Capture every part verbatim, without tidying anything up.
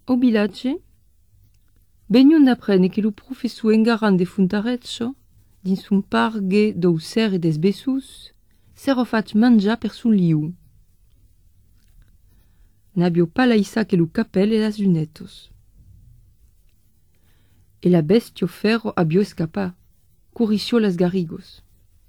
Au village, Benyon apprenne que le professeur engaran de Funtareccio, dins un pargue d'Auxerre et des Bessus, s'era fait mangia per son liu. N'abio pas laissa que le capel et las lunetos. Et la bestio ferro abio escapa, curricio las garrigos.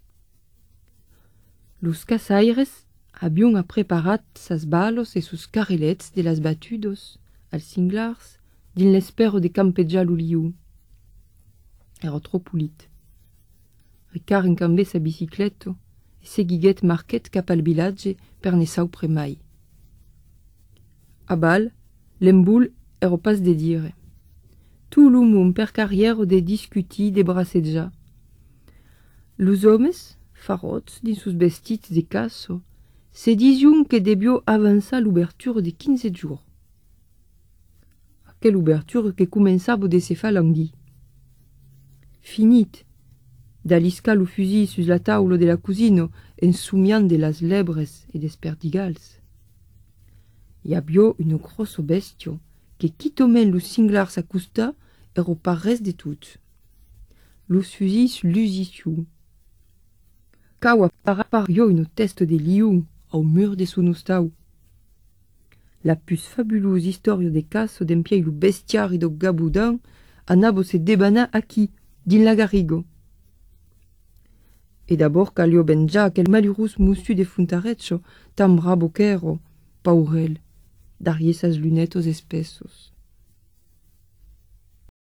Los casaires abion a preparat sas balos e sus carrelets de las batudos, als singlars, din l'espero de campeggiar lo liu. Ero tro pulit. Ricard encambe sa bicicleto e seguiguet marquet cap al village per ne sau premai. A bal, l'emboul ero pas de dire. Tout l'humum per carrière de discuti de brasseja. Los homes, farots din sus vestits de casso, se dision que debio avançar l'ouverture de quinze jours. Aquelle ouverture que començava de se falangui. Finit, d'aliscar le fusil sus la taula de la cousine en soumiant de las lebres et des perdigals. Y abio une grosse bestio que quitomen los singlars s'acusta ero pas res de tout. Los fusis lusiciu. Cau appario une teste de liu au mur de son ostau. La plus fabuleuse historia de caso d'empiei lo bestiari do gaboudan anavo se debana aquí, din la garrigo. Et d'abord calio benja quel malheureux moussu de Funtareccio tan bravo qu'ero, paurel, d'arier sas lunetos espessos.